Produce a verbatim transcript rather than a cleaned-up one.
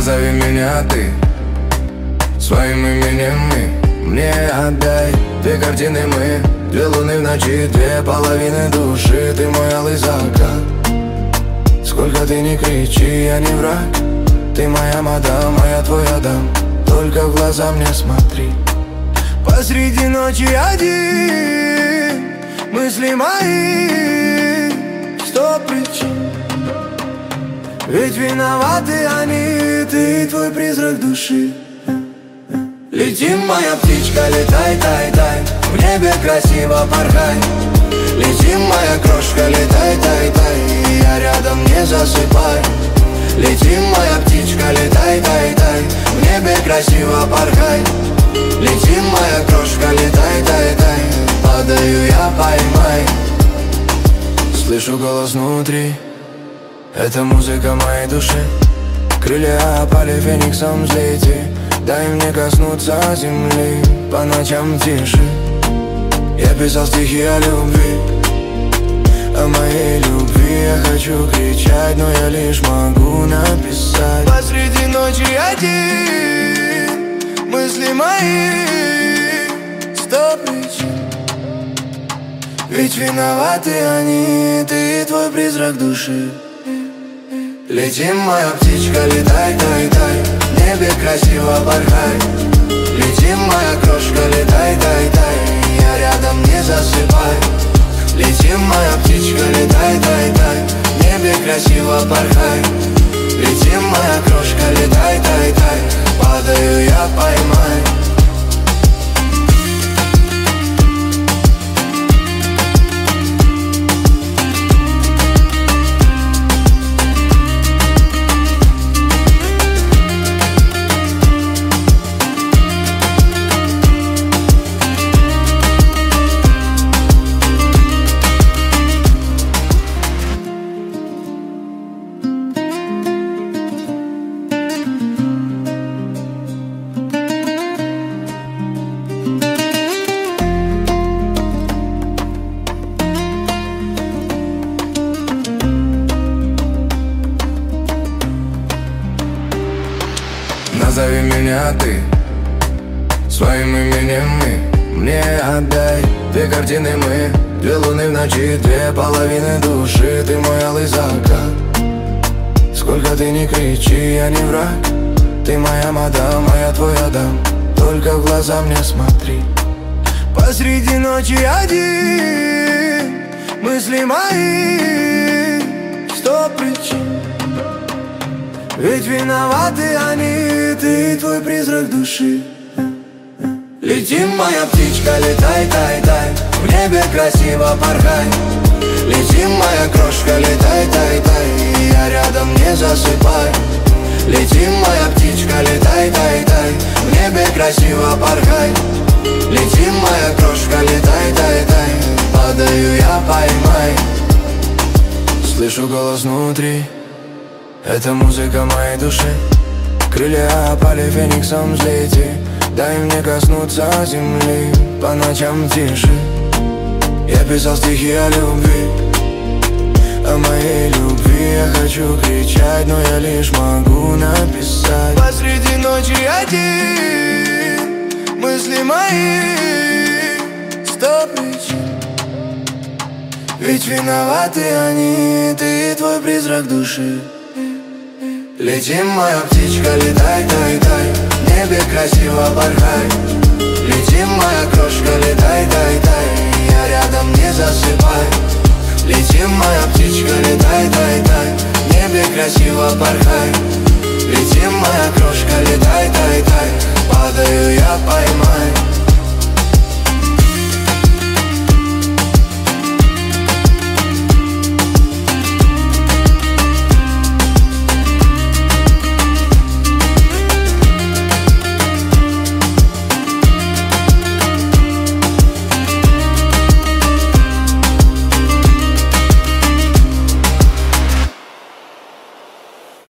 Назови меня ты своим именем и мне отдай две картины мы, две луны в ночи, две половины души. Ты мой алый закат. Сколько ты не кричи, я не враг. Ты моя мадам, а я твой Адам. Только в глаза мне смотри. Посреди ночи один, мысли мои, сто причин. Ведь виноваты они, ты и твой призрак души. Летим, моя птичка, летай, тай, тай, в небе красиво порхай. Летим, моя крошка, летай, тай, тай, я рядом, не засыпай. Летим, моя птичка, летай, тай, тай, в небе красиво порхай. Летим, моя крошка, летай, тай, тай, падаю я, поймай. Слышу голос внутри, это музыка моей души. Крылья опали, фениксом взлети. Дай мне коснуться земли по ночам в тиши. Я писал стихи о любви, о моей любви. Я хочу кричать, но я лишь могу написать. Посреди ночи один, мысли мои, сто причин. Ведь виноваты они, ты и твой призрак души. Летим, моя птичка, летай, тай, тай, в небе красиво порхай. Летим, моя крошка, летай, тай, тай, я рядом, не засыпай. Летим, моя птичка, летай, тай, тай, в небе красиво порхай. Летим, моя крошка, летай, тай, тай, падаю я, поймай. Назови меня ты своим именем и мне отдай две картины мы, две луны в ночи, две половины души. Ты мой алый закат. Сколько ты не кричи, я не враг. Ты моя мадам, а я твой Адам. Только в глаза мне смотри. Посреди ночи один, мысли мои, сто причин. Ведь виноваты они, ты и твой призрак души. Летим, моя птичка, летай, тай, тай, в небе красиво порхай. Летим, моя крошка, летай, тай, тай, я рядом, не засыпай. Летим, моя птичка, летай, тай, тай, в небе красиво порхай. Летим, моя крошка, летай, тай, тай, падаю я, поймай. Слышу голос внутри, это музыка моей души. Крылья опали, фениксом взлети. Дай мне коснуться земли по ночам в тиши. Я писал стихи о любви, о моей любви. Я хочу кричать, но я лишь могу написать. Посреди ночи один, мысли мои, сто причин. Ведь виноваты они, ты и твой призрак души. Летим, моя птичка, летай, тай, тай, в небе красиво порхай. Летим, моя крошка, летай, тай, тай, я рядом, не засыпай. Летим, моя птичка, летай, тай, тай, в небе красиво порхай. Летим, моя крошка, летай, тай, тай, падаю я, поймай.